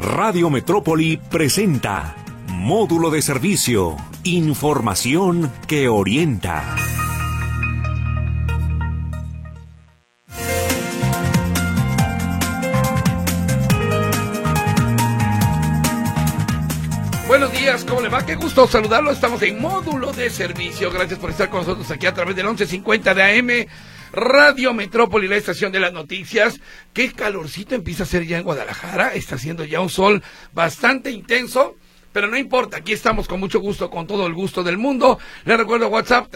Radio Metrópoli presenta Módulo de Servicio, información que orienta. Buenos días, ¿cómo le va? Qué gusto saludarlo. Estamos en Módulo de Servicio. Gracias por estar con nosotros aquí a través del 1150 de AM, Radio Metrópoli, la estación de las noticias. Qué calorcito empieza a hacer ya en Guadalajara. Está haciendo ya un sol bastante intenso, pero no importa, aquí estamos con mucho gusto, con todo el gusto del mundo. Les recuerdo WhatsApp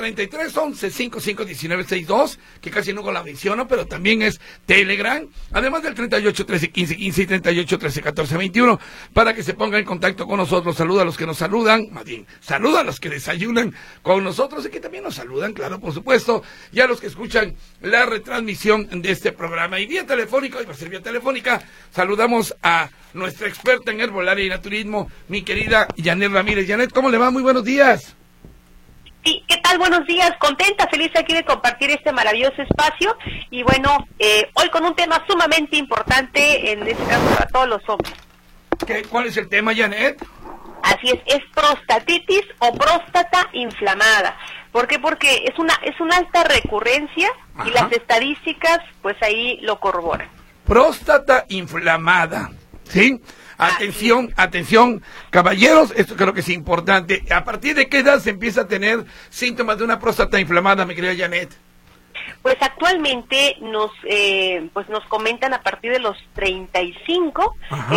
3311-551962, que casi nunca la menciono, pero también es Telegram, además del 3813-1515 y 3813-1421, para que se pongan en contacto con nosotros. Saluda a los que nos saludan, más bien, saluda a los que desayunan con nosotros y que también nos saludan, claro, por supuesto, y a los que escuchan la retransmisión de este programa. Y vía telefónica, hoy va a ser vía telefónica, saludamos a nuestra experta en herbolaria y naturismo, mi querida Janet Ramírez. Janet, ¿cómo le va? Muy buenos días. Sí, ¿qué tal? Buenos días, contenta, feliz aquí de compartir este maravilloso espacio. Y bueno, hoy con un tema sumamente importante, en este caso para todos los hombres. ¿Cuál es el tema, Janet? Así es prostatitis o próstata inflamada. ¿Por qué? Porque es una alta recurrencia. Ajá. Y las estadísticas, pues ahí lo corroboran. Próstata inflamada, ¿sí? Atención, caballeros, esto creo que es importante. ¿A partir de qué edad se empieza a tener síntomas de una próstata inflamada, mi querida Janet? Pues actualmente nos comentan a partir de los 35.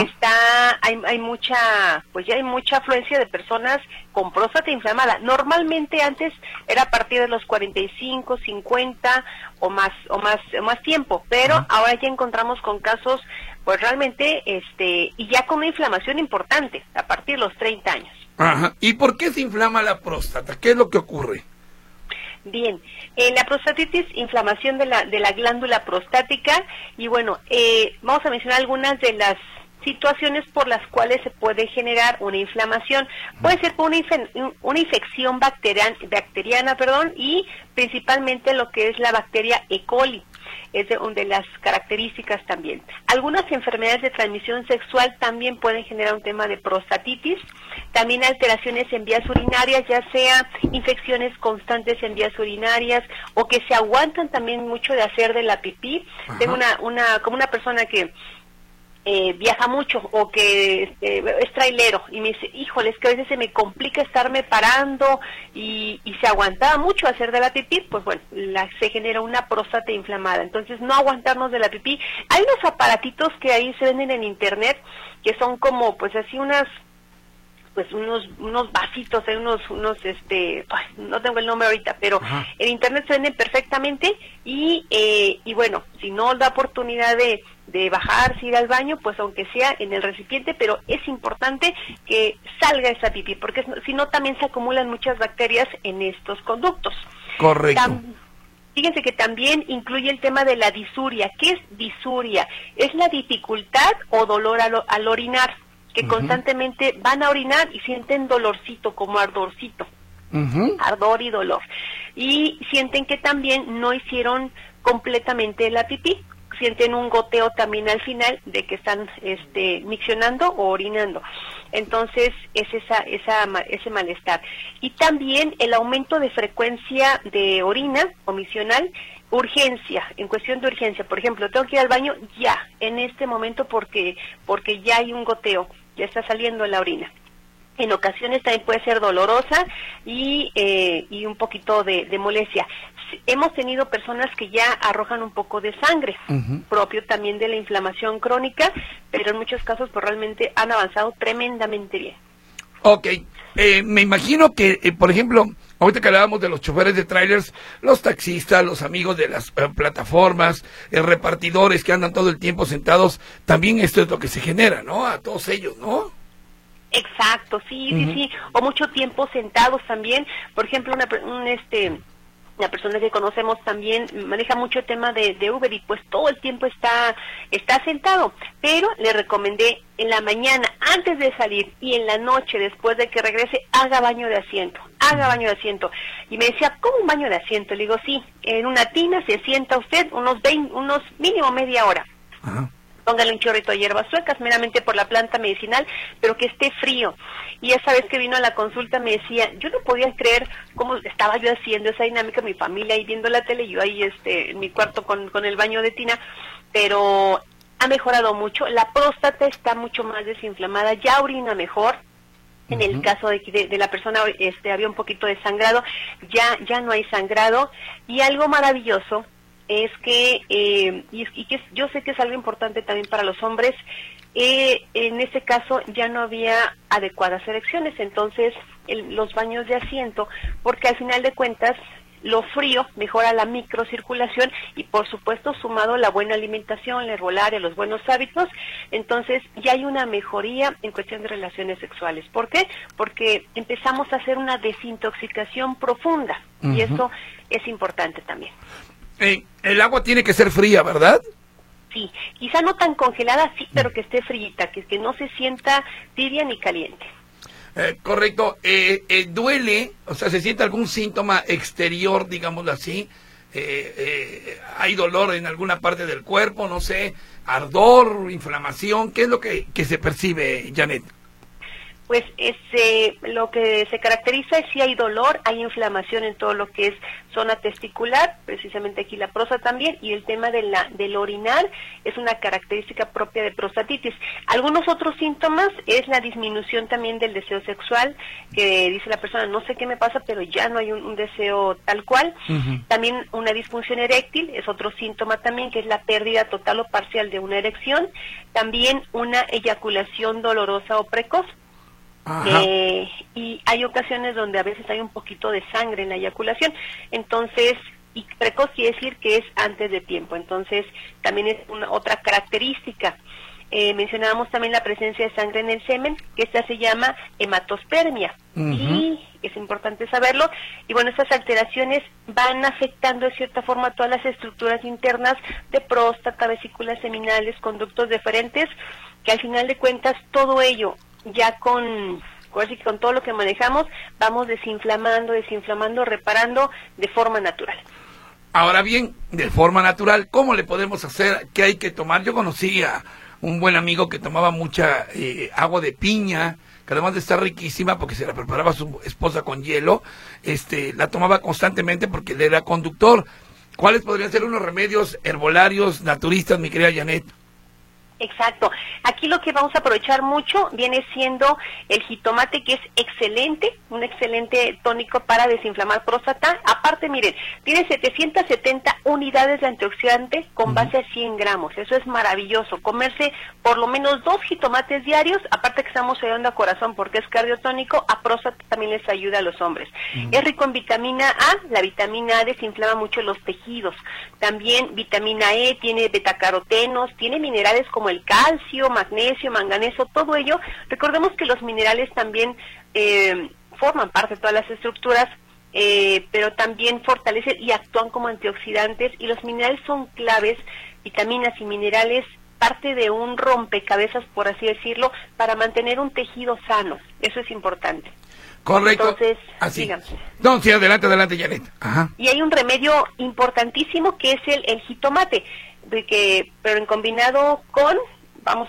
Hay mucha afluencia de personas con próstata inflamada. Normalmente antes era a partir de los 45, 50 o más tiempo, pero ahora ya encontramos con casos pues realmente y ya con una inflamación importante a partir de los 30 años. Ajá. ¿Y por qué se inflama la próstata? ¿Qué es lo que ocurre? Bien, la prostatitis, inflamación de la glándula prostática, y bueno, vamos a mencionar algunas de las situaciones por las cuales se puede generar una inflamación. Puede ser por una infección bacteriana, y principalmente lo que es la bacteria E. coli. Es de las características también. Algunas enfermedades de transmisión sexual también pueden generar un tema de prostatitis. También alteraciones en vías urinarias, ya sea infecciones constantes en vías urinarias o que se aguantan también mucho de hacer de la pipí. Ajá. Tengo como una persona que viaja mucho o que es trailero y me dice, híjole, es que a veces se me complica estarme parando y se aguantaba mucho hacer de la pipí. Pues bueno, se genera una próstata inflamada. Entonces, no aguantarnos de la pipí. Hay unos aparatitos que ahí se venden en internet que son como pues así unos vasitos, hay unos no tengo el nombre ahorita, pero ajá, en internet se venden perfectamente y bueno, si no da oportunidad de bajarse, ir al baño, pues aunque sea en el recipiente, pero es importante que salga esa pipí, porque si no también se acumulan muchas bacterias en estos conductos. Correcto. Fíjense que también incluye el tema de la disuria. ¿Qué es disuria? Es la dificultad o dolor al orinar, que constantemente van a orinar y sienten dolorcito, como ardorcito, ardor y dolor. Y sienten que también no hicieron completamente la pipí, sienten un goteo también al final de que están miccionando o orinando. Entonces es ese malestar. Y también el aumento de frecuencia de orina o misional, urgencia, en cuestión de urgencia. Por ejemplo, tengo que ir al baño ya, en este momento porque ya hay un goteo, ya está saliendo la orina. En ocasiones también puede ser dolorosa y un poquito de molestia. Hemos tenido personas que ya arrojan un poco de sangre, propio también de la inflamación crónica, pero en muchos casos pues realmente han avanzado tremendamente bien. Ok, me imagino que, por ejemplo, ahorita que hablábamos de los choferes de trailers, los taxistas, los amigos de las plataformas, repartidores que andan todo el tiempo sentados, también esto es lo que se genera, ¿no? A todos ellos, ¿no? Exacto, sí, o mucho tiempo sentados también. Por ejemplo, una persona que conocemos también maneja mucho tema de Uber y pues todo el tiempo está sentado, pero le recomendé en la mañana antes de salir y en la noche después de que regrese, haga baño de asiento. Y me decía, ¿cómo un baño de asiento? Le digo, sí, en una tina se sienta usted unos mínimo media hora. Ajá. póngale un chorrito de hierbas suecas, meramente por la planta medicinal, pero que esté frío. Y esa vez que vino a la consulta me decía, yo no podía creer cómo estaba yo haciendo esa dinámica, mi familia ahí viendo la tele, yo ahí en mi cuarto con el baño de tina, pero ha mejorado mucho, la próstata está mucho más desinflamada, ya orina mejor. En el caso de la persona había un poquito de sangrado, ya no hay sangrado. Y algo maravilloso es que, y que yo sé que es algo importante también para los hombres, en este caso ya no había adecuadas erecciones, entonces los baños de asiento, porque al final de cuentas lo frío mejora la microcirculación y por supuesto sumado la buena alimentación, la herbolaria, los buenos hábitos, entonces ya hay una mejoría en cuestión de relaciones sexuales. ¿Por qué? Porque empezamos a hacer una desintoxicación profunda y eso es importante también. El agua tiene que ser fría, ¿verdad? Sí, quizá no tan congelada, sí, pero que esté frita, que no se sienta tibia ni caliente. Correcto. ¿Duele? O sea, ¿se siente algún síntoma exterior, digámoslo así? ¿Hay dolor en alguna parte del cuerpo? No sé, ardor, inflamación. ¿Qué es lo que se percibe, Janet? Pues lo que se caracteriza es si hay dolor, hay inflamación en todo lo que es zona testicular, precisamente aquí la próstata también, y el tema del orinar es una característica propia de prostatitis. Algunos otros síntomas es la disminución también del deseo sexual, que dice la persona, no sé qué me pasa, pero ya no hay un deseo tal cual. También una disfunción eréctil es otro síntoma también, que es la pérdida total o parcial de una erección. También una eyaculación dolorosa o precoz. Y hay ocasiones donde a veces hay un poquito de sangre en la eyaculación, entonces, y precoz quiere decir que es antes de tiempo, entonces también es otra característica. Mencionábamos también la presencia de sangre en el semen, que esta se llama hematospermia, y es importante saberlo, y bueno, estas alteraciones van afectando de cierta forma todas las estructuras internas de próstata, vesículas seminales, conductos deferentes, que al final de cuentas todo ello ya con todo lo que manejamos, vamos desinflamando, reparando de forma natural. Ahora bien, de forma natural, ¿cómo le podemos hacer? ¿Qué hay que tomar? Yo conocí a un buen amigo que tomaba mucha agua de piña, que además de estar riquísima porque se la preparaba su esposa con hielo, la tomaba constantemente porque él era conductor. ¿Cuáles podrían ser unos remedios herbolarios, naturistas, mi querida Janet? Exacto. Aquí lo que vamos a aprovechar mucho viene siendo el jitomate, que es excelente, un excelente tónico para desinflamar próstata. Aparte, miren, tiene 770 unidades de antioxidante con base a 100 gramos. Eso es maravilloso. Comerse por lo menos 2 jitomates diarios, aparte que estamos ayudando a corazón porque es cardiotónico, a próstata también les ayuda a los hombres. Es rico en vitamina A. La vitamina A desinflama mucho los tejidos. También vitamina E, tiene betacarotenos, tiene minerales como el calcio, magnesio, manganeso, todo ello. Recordemos que los minerales también forman parte de todas las estructuras, pero también fortalecen y actúan como antioxidantes, y los minerales son claves, vitaminas y minerales, parte de un rompecabezas, por así decirlo, para mantener un tejido sano. Eso es importante. Correcto. Entonces, así. No, sí, adelante, Janet. Y hay un remedio importantísimo que es el jitomate, pero en combinado con, vamos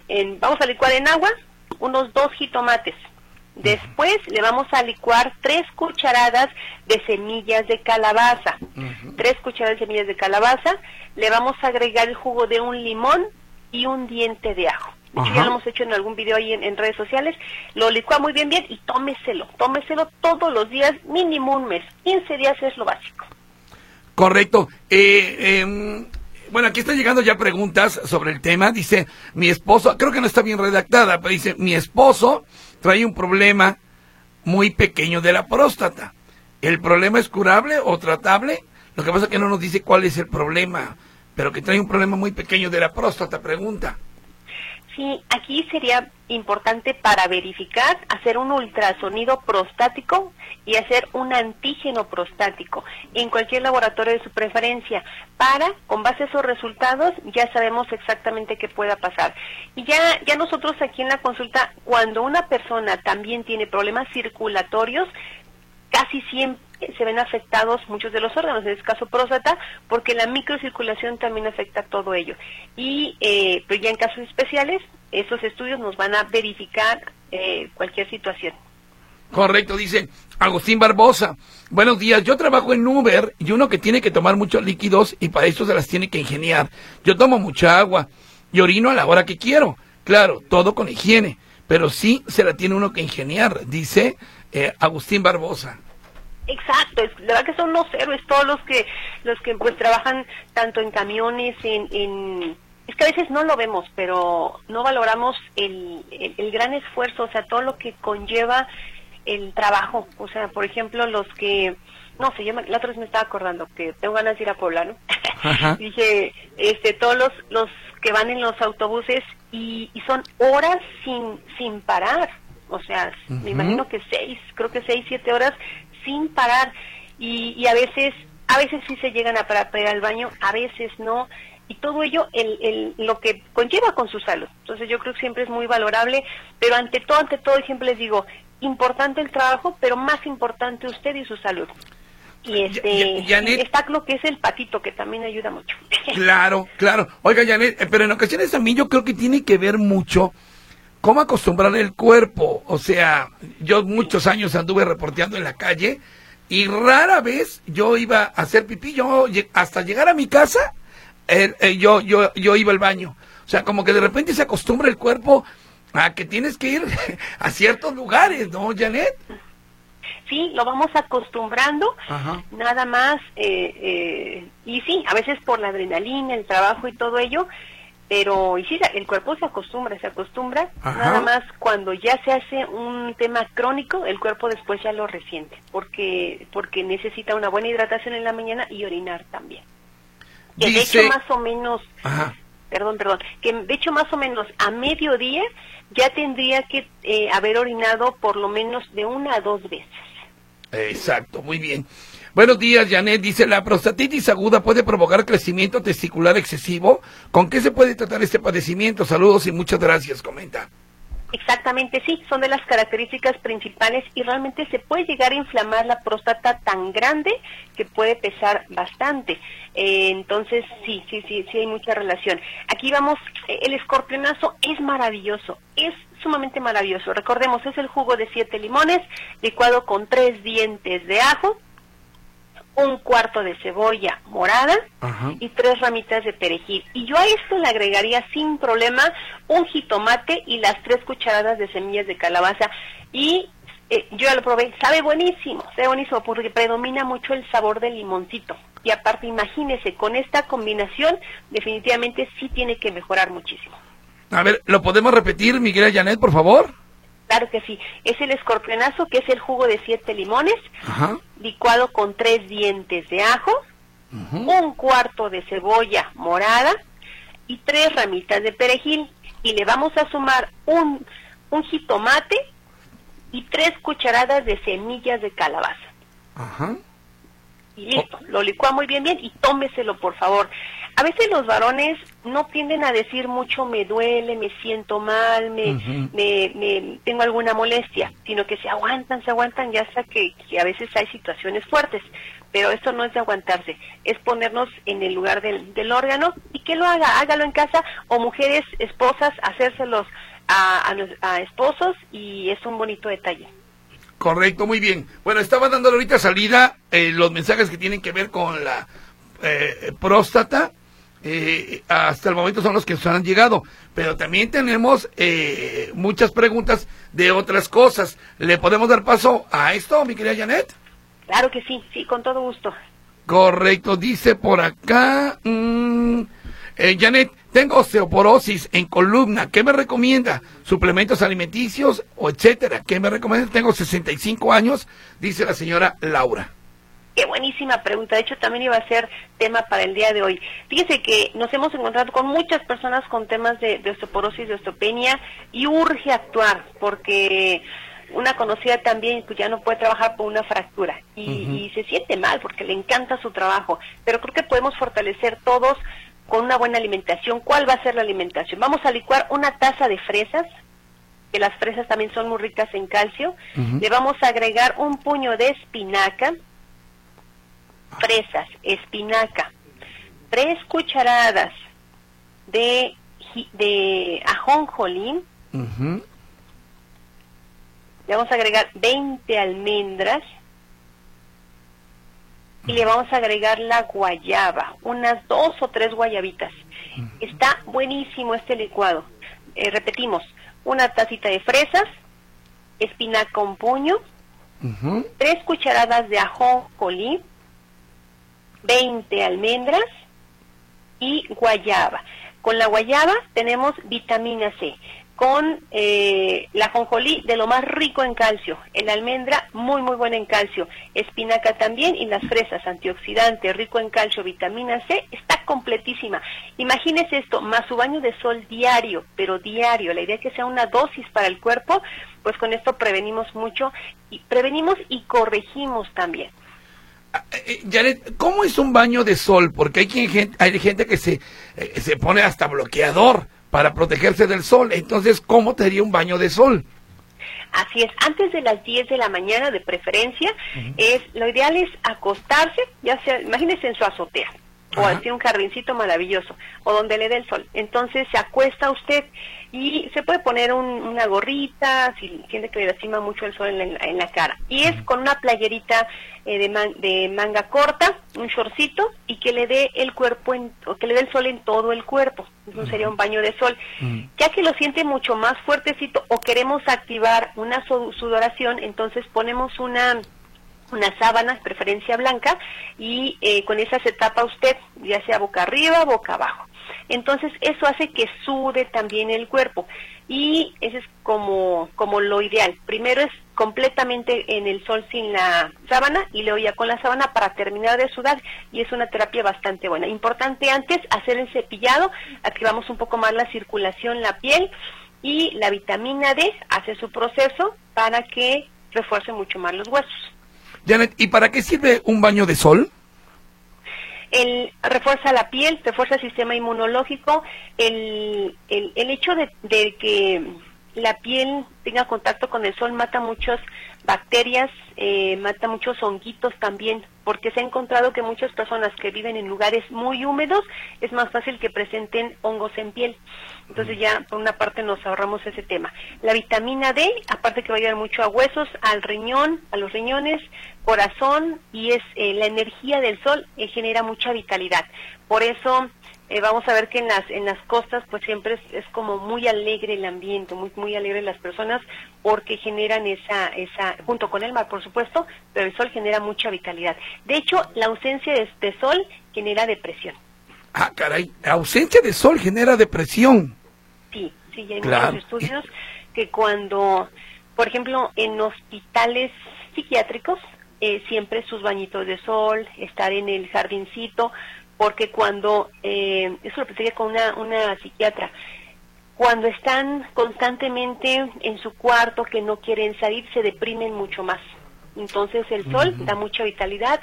a licuar en agua unos 2 jitomates. Después le vamos a licuar 3 cucharadas de semillas de calabaza. 3 cucharadas de semillas de calabaza. Le vamos a agregar el jugo de un limón y un diente de ajo. Ya lo hemos hecho en algún video ahí en redes sociales. Lo licúa muy bien y tómeselo todos los días, mínimo un mes. 15 días es lo básico. Correcto. Bueno, aquí están llegando ya preguntas sobre el tema. Dice, mi esposo, creo que no está bien redactada, pero dice, mi esposo trae un problema muy pequeño de la próstata. ¿El problema es curable o tratable? Lo que pasa es que no nos dice cuál es el problema, pero que trae un problema muy pequeño de la próstata, pregunta. Sí, aquí sería importante para verificar, hacer un ultrasonido prostático y hacer un antígeno prostático en cualquier laboratorio de su preferencia, con base a esos resultados, ya sabemos exactamente qué pueda pasar. Y ya nosotros aquí en la consulta, cuando una persona también tiene problemas circulatorios, casi siempre se ven afectados muchos de los órganos, en este caso próstata, porque la microcirculación también afecta todo ello. Y pues ya en casos especiales, esos estudios nos van a verificar cualquier situación. Correcto, dice Agustín Barbosa. Buenos días, yo trabajo en Uber y uno que tiene que tomar muchos líquidos y para eso se las tiene que ingeniar. Yo tomo mucha agua y orino a la hora que quiero. Claro, todo con higiene, pero sí se la tiene uno que ingeniar, dice Agustín Barbosa. Exacto, la verdad que son unos héroes todos los que pues trabajan tanto en camiones, es que a veces no lo vemos, pero no valoramos el gran esfuerzo, o sea, todo lo que conlleva el trabajo. O sea, por ejemplo, los que, no sé, la otra vez me estaba acordando que tengo ganas de ir a Puebla, ¿no? Dije, todos los que van en los autobuses y son horas sin parar. O sea, me imagino que 6, 7 horas sin parar. Y a veces sí se llegan a parar para ir al baño, a veces no. Y todo ello, lo que conlleva con su salud. Entonces yo creo que siempre es muy valorable, pero ante todo, siempre les digo, importante el trabajo, pero más importante usted y su salud. Y Janet, está lo que es el patito, que también ayuda mucho. Claro. Oiga, Janet, pero en ocasiones también yo creo que tiene que ver mucho cómo acostumbrar el cuerpo. O sea, yo muchos años anduve reporteando en la calle y rara vez yo iba a hacer pipí. Yo hasta llegar a mi casa, yo iba al baño. O sea, como que de repente se acostumbra el cuerpo a que tienes que ir a ciertos lugares, ¿no, Janet? Sí, lo vamos acostumbrando, nada más, y sí, a veces por la adrenalina, el trabajo y todo ello, pero y sí, el cuerpo se acostumbra, nada más cuando ya se hace un tema crónico, el cuerpo después ya lo resiente, porque necesita una buena hidratación en la mañana y orinar también. Que de hecho más o menos, que de hecho más o menos a mediodía ya tendría que haber orinado por lo menos de 1 a 2 veces. Exacto, muy bien. Buenos días, Janet. Dice, ¿la prostatitis aguda puede provocar crecimiento testicular excesivo? ¿Con qué se puede tratar este padecimiento? Saludos y muchas gracias, comenta. Exactamente, sí, son de las características principales y realmente se puede llegar a inflamar la próstata tan grande que puede pesar bastante. Entonces, sí hay mucha relación. Aquí vamos, el escorpionazo es maravilloso, es sumamente maravilloso. Recordemos, es el jugo de 7 limones, licuado con 3 dientes de ajo, 1/4 de cebolla morada y 3 ramitas de perejil. Y yo a esto le agregaría sin problema un jitomate y las 3 cucharadas de semillas de calabaza. Y yo ya lo probé, sabe buenísimo porque predomina mucho el sabor del limoncito. Y aparte, imagínese, con esta combinación definitivamente sí tiene que mejorar muchísimo. A ver, ¿lo podemos repetir, Miguel Janet, por favor? Claro que sí, es el escorpionazo, que es el jugo de 7 limones, licuado con 3 dientes de ajo, 1/4 de cebolla morada y 3 ramitas de perejil. Y le vamos a sumar un jitomate y 3 cucharadas de semillas de calabaza. Y listo, lo licúa muy bien y tómeselo, por favor. A veces los varones no tienden a decir mucho, me duele, me siento mal, me tengo alguna molestia, sino que se aguantan ya hasta que a veces hay situaciones fuertes. Pero esto no es de aguantarse, es ponernos en el lugar del órgano y que lo hágalo en casa, o mujeres, esposas, hacérselos a esposos, y es un bonito detalle. Correcto, muy bien. Bueno, estaba dando ahorita salida los mensajes que tienen que ver con la próstata. Hasta el momento son los que nos han llegado, pero también tenemos muchas preguntas de otras cosas. ¿Le podemos dar paso a esto, mi querida Janet? Claro que sí, con todo gusto. Correcto, dice por acá, Janet, tengo osteoporosis en columna, ¿qué me recomienda? ¿Suplementos alimenticios o etcétera? ¿Qué me recomienda? Tengo 65 años, dice la señora Laura. Qué buenísima pregunta, de hecho también iba a ser tema para el día de hoy. Fíjese que nos hemos encontrado con muchas personas con temas de osteoporosis, de osteopenia, y urge actuar, porque una conocida también pues ya no puede trabajar por una fractura y se siente mal porque le encanta su trabajo, pero creo que podemos fortalecer todos con una buena alimentación. ¿Cuál va a ser la alimentación? Vamos a licuar 1 taza de fresas, que las fresas también son muy ricas en calcio. Le vamos a agregar 1 puño de espinaca, fresas, espinaca, 3 cucharadas de ajonjolí. Le vamos a agregar 20 almendras y le vamos a agregar la guayaba, unas 2 o 3 guayabitas. Está buenísimo este licuado. Repetimos, una tacita de fresas, espinaca un puño, 3 cucharadas de ajonjolí, 20 almendras y guayaba. Con la guayaba tenemos vitamina C. Con la ajonjolí, de lo más rico en calcio, el almendra muy buena en calcio, espinaca también, y las fresas, antioxidante, rico en calcio, vitamina C, está completísima. Imagínese esto, más su baño de sol diario, pero diario, la idea es que sea una dosis para el cuerpo, pues con esto prevenimos mucho, y corregimos también. Janet, ¿cómo es un baño de sol? Porque hay gente que se pone hasta bloqueador para protegerse del sol. Entonces, ¿cómo te haría un baño de sol? Así es, antes de las 10 de la mañana de preferencia, lo ideal es acostarse, ya sea, imagínese en su azotea, o así un jardincito maravilloso, o donde le dé el sol. Entonces se acuesta usted y se puede poner una gorrita, si siente que le lastima mucho el sol en la cara. Y es con una playerita de manga corta, un shortcito, y que le dé el que le dé el sol en todo el cuerpo. Eso sería un baño de sol. Ya que lo siente mucho más fuertecito o queremos activar una sudoración, entonces ponemos una sábana, preferencia blanca, y con esa se tapa usted, ya sea boca arriba, boca abajo. Entonces eso hace que sude también el cuerpo, y ese es como lo ideal. Primero es completamente en el sol sin la sábana, y luego ya con la sábana para terminar de sudar, y es una terapia bastante buena. Importante antes hacer el cepillado, activamos un poco más la circulación, la piel, y la vitamina D hace su proceso para que refuerce mucho más los huesos. Janet, ¿y para qué sirve un baño de sol? Refuerza la piel, refuerza el sistema inmunológico, el hecho de que la piel tenga contacto con el sol mata muchas bacterias, mata muchos honguitos también, porque se ha encontrado que muchas personas que viven en lugares muy húmedos es más fácil que presenten hongos en piel. Entonces ya por una parte nos ahorramos ese tema. La vitamina D, aparte que va a ayudar mucho a huesos, al riñón, a los riñones, corazón, y es la energía del sol genera mucha vitalidad. Por eso vamos a ver que en las costas pues siempre es como muy alegre el ambiente, muy alegre las personas, porque generan esa junto con el mar por supuesto, pero el sol genera mucha vitalidad. De hecho, la ausencia de sol genera depresión. Ah, caray, la ausencia de sol genera depresión. Sí, ya hay muchos estudios que cuando, por ejemplo, en hospitales psiquiátricos, siempre sus bañitos de sol, estar en el jardincito, porque cuando, eso lo platiqué con una psiquiatra, cuando están constantemente en su cuarto, que no quieren salir, se deprimen mucho más. Entonces el sol da mucha vitalidad,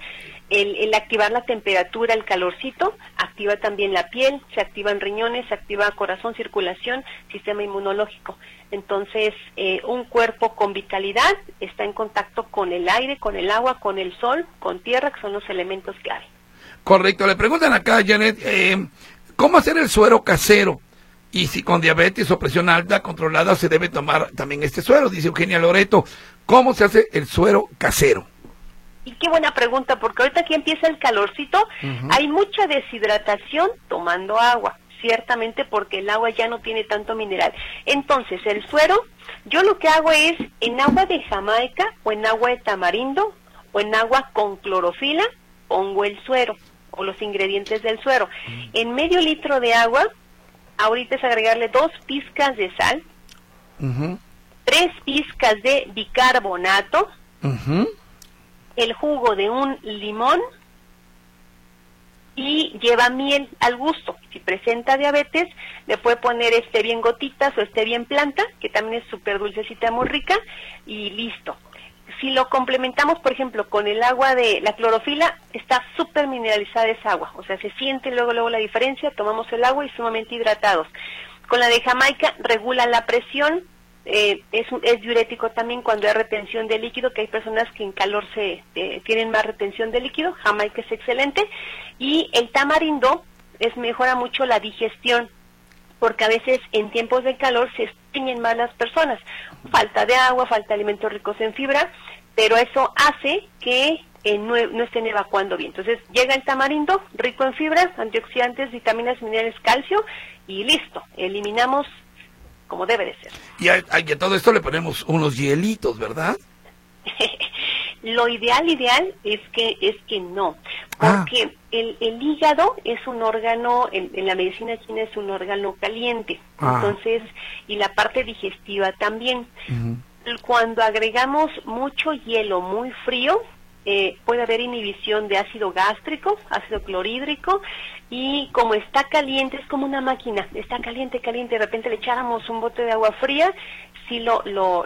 el activar la temperatura, el calorcito, activa también la piel, se activan riñones, se activa corazón, circulación, sistema inmunológico. Entonces un cuerpo con vitalidad está en contacto con el aire, con el agua, con el sol, con tierra, que son los elementos clave. Correcto, le preguntan acá, Janet, ¿cómo hacer el suero casero? Y si con diabetes o presión alta controlada se debe tomar también este suero, dice Eugenia Loreto. ¿Cómo se hace el suero casero? Y qué buena pregunta, porque ahorita que empieza el calorcito, hay mucha deshidratación tomando agua, ciertamente porque el agua ya no tiene tanto mineral. Entonces, el suero, yo lo que hago es, en agua de Jamaica, o en agua de tamarindo, o en agua con clorofila, pongo el suero, o los ingredientes del suero. En medio litro de agua, ahorita es agregarle 2 pizcas de sal, 3 pizcas de bicarbonato, el jugo de un limón, y lleva miel al gusto. Si presenta diabetes, le puede poner bien gotitas o bien planta, que también es súper dulcecita, muy rica, y listo. Si lo complementamos, por ejemplo, con el agua de la clorofila, está súper mineralizada esa agua, o sea, se siente luego la diferencia, tomamos el agua y sumamente hidratados. Con la de Jamaica regula la presión, es diurético también cuando hay retención de líquido, que hay personas que en calor tienen más retención de líquido. Jamaica es excelente, y el tamarindo mejora mucho la digestión, porque a veces en tiempos de calor se estreñen más las personas, falta de agua, falta de alimentos ricos en fibra, pero eso hace que no estén evacuando bien. Entonces llega el tamarindo, rico en fibras, antioxidantes, vitaminas, minerales, calcio, y listo, eliminamos como debe de ser. Y a todo esto le ponemos unos hielitos, ¿verdad? Lo ideal es que no, porque el hígado es un órgano, en la medicina china es un órgano caliente, entonces, y la parte digestiva también. Cuando agregamos mucho hielo muy frío, puede haber inhibición de ácido gástrico, ácido clorhídrico, y como está caliente, es como una máquina, está caliente, de repente le echáramos un bote de agua fría, sí lo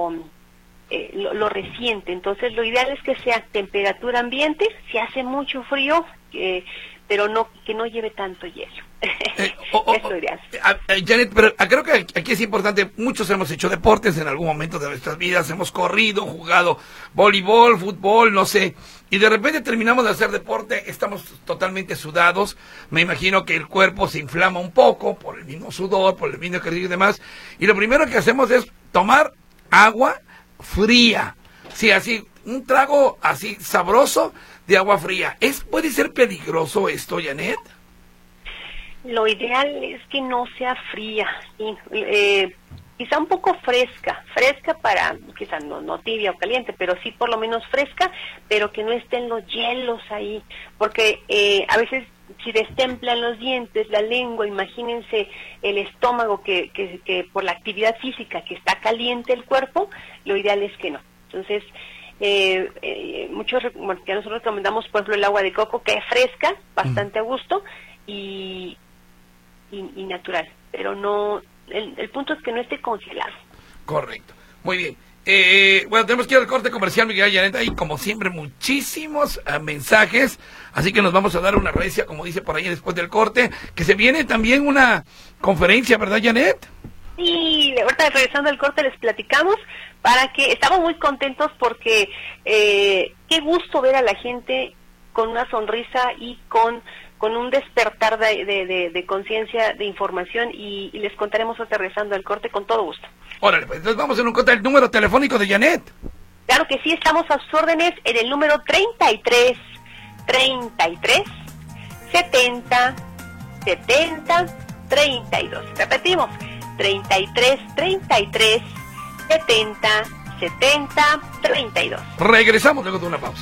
resiente. Entonces lo ideal es que sea temperatura ambiente, si hace mucho frío, pero que no lleve tanto hielo. Es lo ideal. Janet, pero creo que aquí es importante, muchos hemos hecho deportes en algún momento de nuestras vidas, hemos corrido, jugado voleibol, fútbol, no sé, y de repente terminamos de hacer deporte, estamos totalmente sudados, me imagino que el cuerpo se inflama un poco por el mismo sudor, por el mismo ejercicio y demás, y lo primero que hacemos es tomar agua fría, sí, así, un trago así sabroso de agua fría. ¿Puede ser peligroso esto, Janet? Lo ideal es que no sea fría, quizá un poco fresca para, quizá no tibia o caliente, pero sí por lo menos fresca, pero que no estén los hielos ahí, porque a veces si destemplan los dientes, la lengua, imagínense el estómago que por la actividad física que está caliente el cuerpo, lo ideal es que no. Entonces, que nosotros recomendamos, por ejemplo, el agua de coco, que es fresca, bastante a gusto y natural, pero no, el punto es que no esté congelado. Correcto, muy bien. Bueno, tenemos que ir al corte comercial, mi querida Janet, y como siempre muchísimos mensajes, así que nos vamos a dar una recia, como dice por ahí después del corte, que se viene también una conferencia, ¿verdad, Janet? Sí, ahorita regresando al corte les platicamos, para que estamos muy contentos porque qué gusto ver a la gente con una sonrisa y con un despertar de conciencia, de información, y les contaremos ahorita regresando al corte con todo gusto. Órale, pues entonces vamos en un corte, el número telefónico de Janet. Claro que sí, estamos a sus órdenes en el número 33 70 32. Repetimos, 33 70 32. Regresamos luego de una pausa.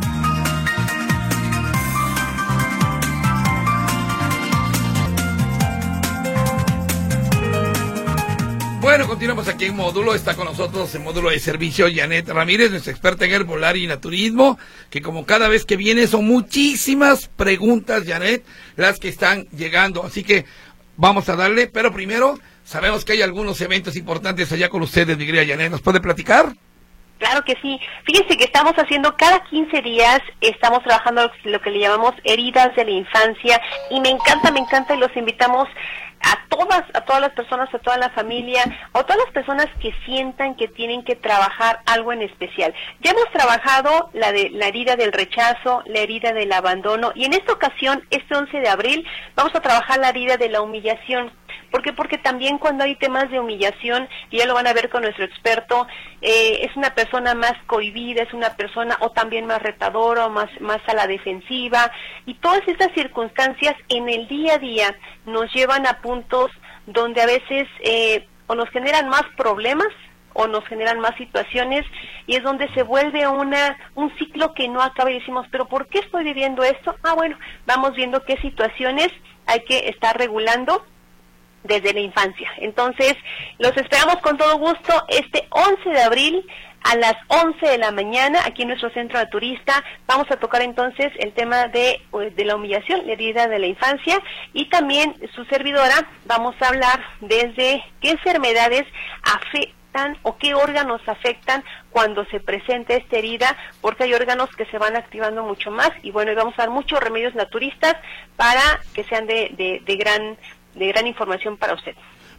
Bueno, continuamos aquí en Módulo. Está con nosotros en Módulo de Servicio Janet Ramírez, nuestra experta en herbolaria y naturismo, que como cada vez que viene son muchísimas preguntas, Janet, las que están llegando. Así que vamos a darle, pero primero sabemos que hay algunos eventos importantes allá con ustedes, mi querida Janet. ¿Nos puede platicar? Claro que sí. Fíjense que estamos haciendo cada 15 días, estamos trabajando lo que le llamamos heridas de la infancia, y me encanta, y los invitamos a todas las personas, a toda la familia, o a todas las personas que sientan que tienen que trabajar algo en especial. Ya hemos trabajado la herida del rechazo, la herida del abandono, y en esta ocasión, este 11 de abril, vamos a trabajar la herida de la humillación. ¿Por qué? Porque también cuando hay temas de humillación, y ya lo van a ver con nuestro experto, es una persona más cohibida, es una persona o también más retadora, o más a la defensiva, y todas estas circunstancias en el día a día nos llevan a puntos donde a veces o nos generan más problemas o nos generan más situaciones, y es donde se vuelve un ciclo que no acaba, y decimos, ¿pero por qué estoy viviendo esto? Bueno, vamos viendo qué situaciones hay que estar regulando desde la infancia. Entonces, los esperamos con todo gusto este 11 de abril a las 11 de la mañana aquí en nuestro centro naturista. Vamos a tocar entonces el tema de la humillación, la herida de la infancia, y también su servidora vamos a hablar desde qué enfermedades afectan o qué órganos afectan cuando se presenta esta herida, porque hay órganos que se van activando mucho más, y bueno, y vamos a dar muchos remedios naturistas para que sean de gran información para usted.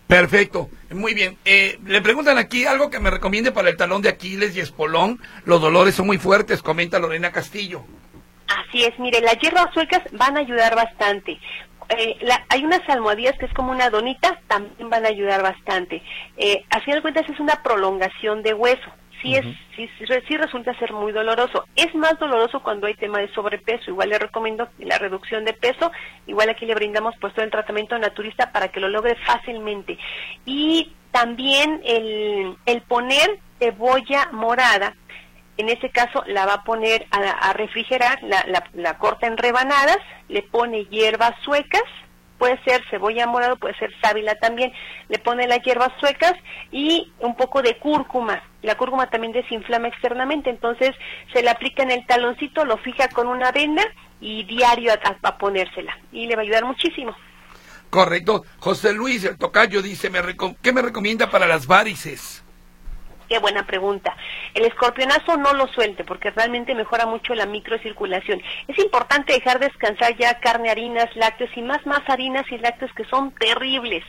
Perfecto, muy bien. Le preguntan aquí algo que me recomiende para el talón de Aquiles y espolón. Los dolores son muy fuertes, comenta Lorena Castillo. Así es, mire, las hierbas suecas van a ayudar bastante. Hay unas almohadillas que es como una donita, también van a ayudar bastante. A fin de cuentas es una prolongación de hueso. Sí resulta ser muy doloroso. Es más doloroso cuando hay tema de sobrepeso. Igual le recomiendo la reducción de peso. Igual aquí le brindamos pues todo el tratamiento naturista para que lo logre fácilmente. Y también el poner cebolla morada. En ese caso la va a poner a refrigerar, la corta en rebanadas, le pone hierbas suecas, puede ser cebolla morada, puede ser sábila también, le pone las hierbas suecas y un poco de cúrcuma. La cúrcuma también desinflama externamente, entonces se le aplica en el taloncito, lo fija con una venda y diario a ponérsela, y le va a ayudar muchísimo. Correcto. José Luis, el tocayo, dice, ¿qué me recomienda para las varices? Qué buena pregunta. El escorpionazo no lo suelte porque realmente mejora mucho la microcirculación. Es importante dejar descansar ya carne, harinas, lácteos y más harinas y lácteos que son terribles.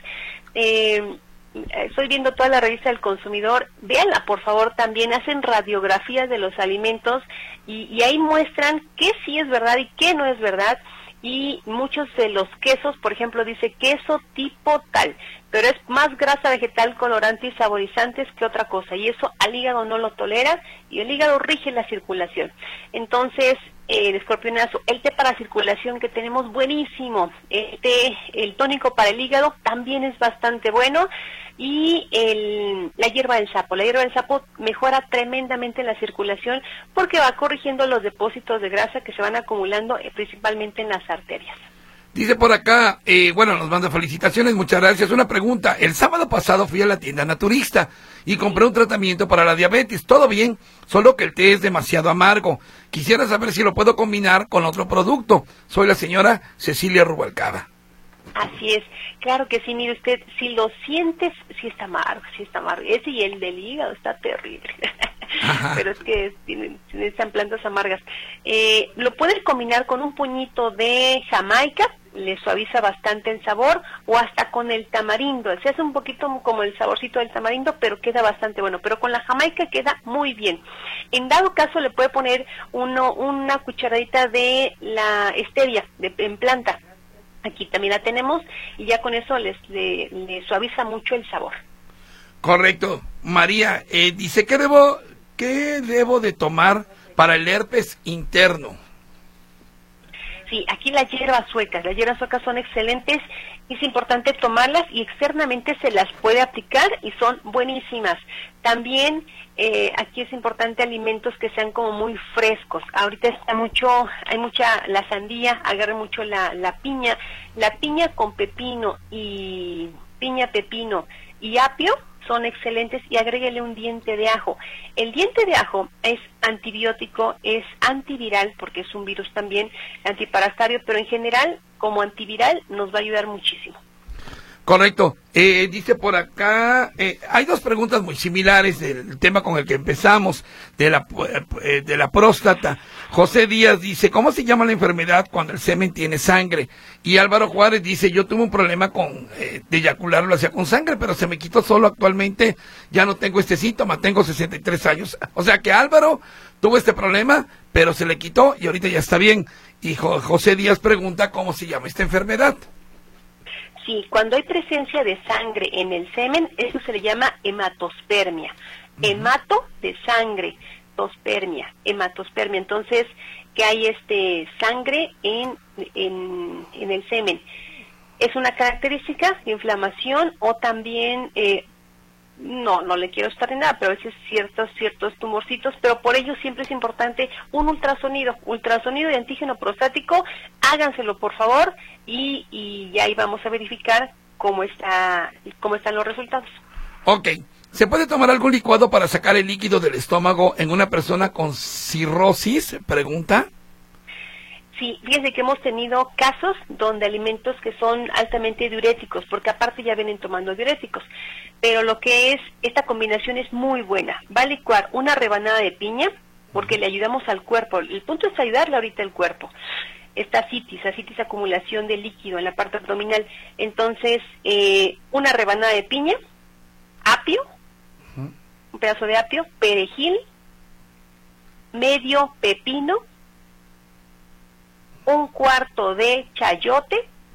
Estoy viendo toda la revista del consumidor, véanla por favor también, hacen radiografías de los alimentos y ahí muestran qué sí es verdad y qué no es verdad. Y muchos de los quesos, por ejemplo, dice queso tipo tal, pero es más grasa vegetal, colorante y saborizantes que otra cosa, y eso al hígado no lo tolera, y el hígado rige la circulación. Entonces, el escorpionazo, el té para circulación que tenemos buenísimo, el tónico para el hígado también es bastante bueno, y la hierba del sapo. La hierba del sapo mejora tremendamente la circulación porque va corrigiendo los depósitos de grasa que se van acumulando principalmente en las arterias. Dice por acá, bueno, nos manda felicitaciones, muchas gracias. Una pregunta, el sábado pasado fui a la tienda naturista y compré un tratamiento para la diabetes, todo bien, solo que el té es demasiado amargo. Quisiera saber si lo puedo combinar con otro producto. Soy la señora Cecilia Rubalcaba. Así es, claro que sí, mire usted, si lo sientes, sí está amargo. Ese y el del hígado está terrible. Pero es que están plantas amargas. Lo puedes combinar con un puñito de jamaica, le suaviza bastante el sabor, o hasta con el tamarindo. Se hace un poquito como el saborcito del tamarindo, pero queda bastante bueno. Pero con la jamaica queda muy bien. En dado caso le puede poner una cucharadita de la stevia en planta. Aquí también la tenemos y ya con eso le suaviza mucho el sabor. Correcto. María, dice, ¿qué debo de tomar para el herpes interno? Sí, aquí las hierbas suecas son excelentes, es importante tomarlas y externamente se las puede aplicar y son buenísimas. También aquí es importante alimentos que sean como muy frescos. Ahorita hay mucha la sandía, agarre mucho la piña con pepino pepino y apio son excelentes, y agréguele un diente de ajo. El diente de ajo es antibiótico, es antiviral porque es un virus también, antiparasitario, pero en general como antiviral nos va a ayudar muchísimo. Correcto. Dice por acá, hay dos preguntas muy similares del tema con el que empezamos, de la próstata. José Díaz dice, ¿cómo se llama la enfermedad cuando el semen tiene sangre? Y Álvaro Juárez dice, yo tuve un problema de eyacular, lo hacía con sangre, pero se me quitó solo. Actualmente ya no tengo este síntoma, tengo 63 años. O sea que Álvaro tuvo este problema, pero se le quitó y ahorita ya está bien. Y José Díaz pregunta, ¿cómo se llama esta enfermedad? Sí, cuando hay presencia de sangre en el semen, eso se le llama hematospermia. Hemato de sangre, tospermia, hematospermia. Entonces, que hay sangre en el semen. Es una característica de inflamación o también, no le quiero estar en nada, pero a veces ciertos tumorcitos, pero por ello siempre es importante un ultrasonido de antígeno prostático, háganselo por favor y ahí vamos a verificar cómo están los resultados. Ok, ¿se puede tomar algún licuado para sacar el líquido del estómago en una persona con cirrosis? Pregunta. Sí, fíjense que hemos tenido casos donde alimentos que son altamente diuréticos, porque aparte ya vienen tomando diuréticos, pero lo que es, esta combinación es muy buena. Va a licuar una rebanada de piña, porque le ayudamos al cuerpo, el punto es ayudarle ahorita al cuerpo. esta ascitis, acumulación de líquido en la parte abdominal. Entonces, una rebanada de piña, apio, un pedazo de apio, perejil, medio pepino, un cuarto de chayote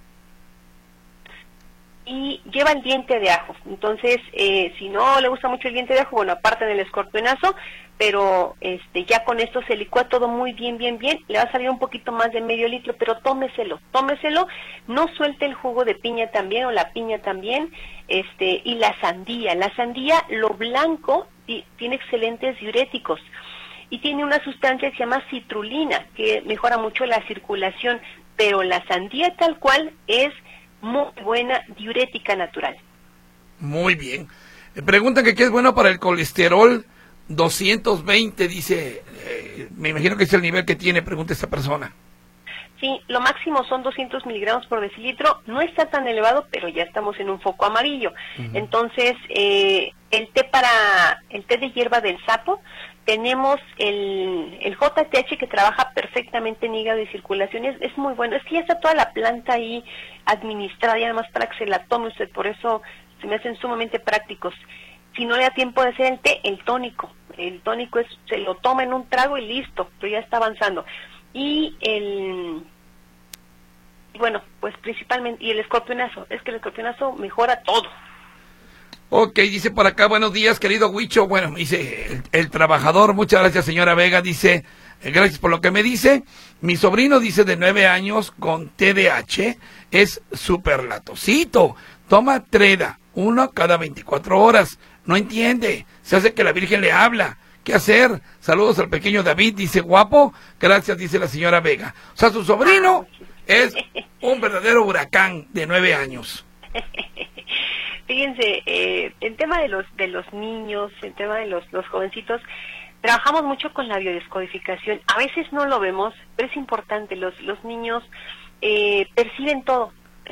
y lleva el diente de ajo. Entonces, si no le gusta mucho el diente de ajo, bueno, aparte del escorpionazo, pero ya con esto se licúa todo muy bien, le va a salir un poquito más de medio litro, pero tómeselo, no suelte el jugo de piña también, o la piña también, y la sandía, lo blanco tiene excelentes diuréticos, y tiene una sustancia que se llama citrulina, que mejora mucho la circulación, pero la sandía tal cual es muy buena diurética natural. Muy bien. Preguntan que qué es bueno para el colesterol. 220, dice, me imagino que es el nivel que tiene, pregunta esta persona. Sí, lo máximo son 200 miligramos por decilitro, no está tan elevado, pero ya estamos en un foco amarillo. Entonces, el té de hierba del sapo, tenemos el JTH que trabaja perfectamente en hígado y circulación, es muy bueno, es que ya está toda la planta ahí administrada, y además para que se la tome usted, por eso se me hacen sumamente prácticos. Si no le da tiempo de hacer el té, el tónico se lo toma en un trago y listo, pero ya está avanzando. Y bueno, pues principalmente, y el escorpionazo, es que el escorpionazo mejora todo. Ok, dice por acá, buenos días, querido Huicho. Bueno, dice el trabajador, muchas gracias, señora Vega. Dice, gracias por lo que me dice. Mi sobrino, dice, de 9 años, con TDAH, es superlatosito. Toma Treda, 1 cada 24 horas. No entiende, se hace que la Virgen le habla. ¿Qué hacer? Saludos al pequeño David, dice, guapo. Gracias, dice la señora Vega. O sea, su sobrino es un verdadero huracán de 9 años. Fíjense, el tema de los niños, el tema de los jovencitos, trabajamos mucho con la biodescodificación. A veces no lo vemos, pero es importante. Los niños perciben todo.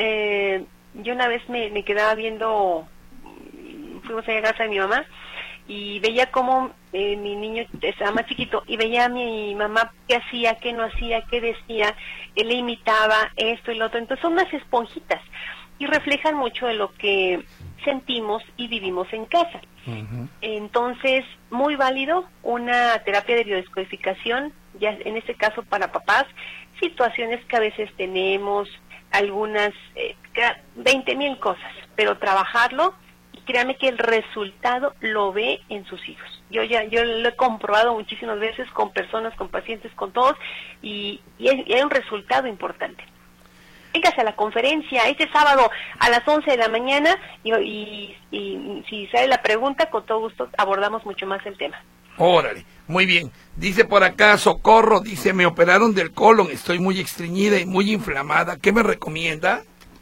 Yo una vez me quedaba viendo, fuimos a casa de mi mamá, y veía cómo mi niño estaba más chiquito, y veía a mi mamá qué hacía, qué no hacía, qué decía, él le imitaba esto y lo otro. Entonces son unas esponjitas, y reflejan mucho de lo que sentimos y vivimos en casa. Entonces, muy válido una terapia de biodescodificación, ya en este caso para papás, situaciones que a veces tenemos, algunas, 20,000 cosas, pero trabajarlo, y créame que el resultado lo ve en sus hijos. Yo lo he comprobado muchísimas veces con personas, con pacientes, con todos, y hay un resultado importante. Véngase a la conferencia este sábado a las 11 de la mañana y si sale la pregunta, con todo gusto abordamos mucho más el tema. Órale, muy bien. Dice por acá, Socorro, dice, me operaron del colon, estoy muy estreñida y muy inflamada. ¿Qué me recomienda?